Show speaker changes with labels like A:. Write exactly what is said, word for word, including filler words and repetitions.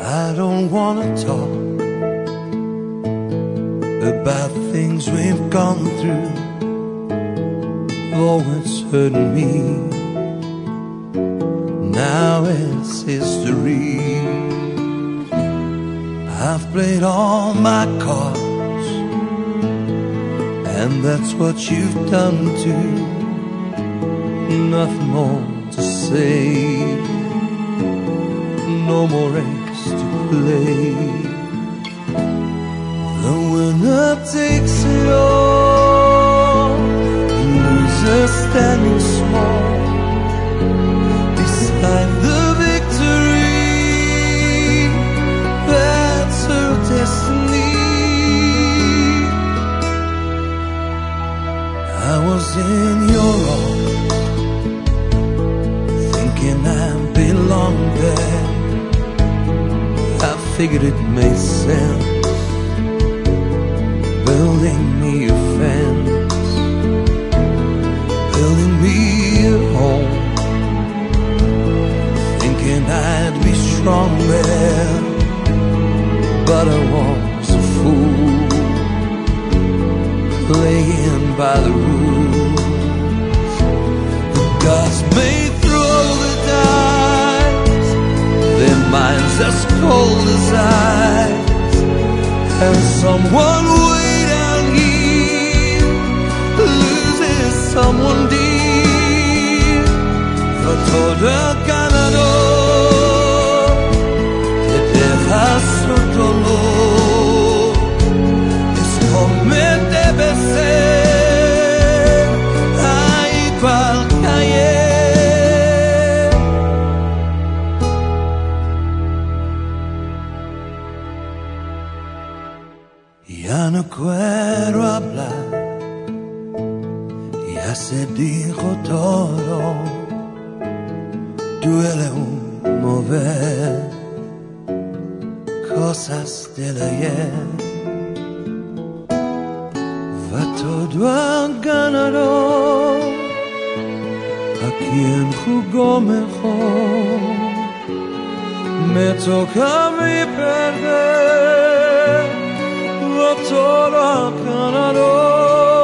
A: I don't wanna talk about things we've gone through, though it's hurting me. Now it's history. I've played all my cards, and that's what you've done too. Nothing more to say, no more race to play. The winner takes it all, the loser standing small beside the victory. That's her destiny. I was in your arms, thinking I belonged there. I figured it made sense, building me a fence, building me a home, thinking I'd be strong there. But I was a fool, playing by the rules. The gods may throw the dice, their minds as cold as ice, and someone way down here loses someone dear. For todo ganador te deja su dolor. Es como debe ser, igual que ayer. Ya no quiero hablar, ya se dijo todo. Duele un mover cosas del ayer. Va todo a ganador, a quien jugó mejor. Me toca a mí perder, va todo a ganador.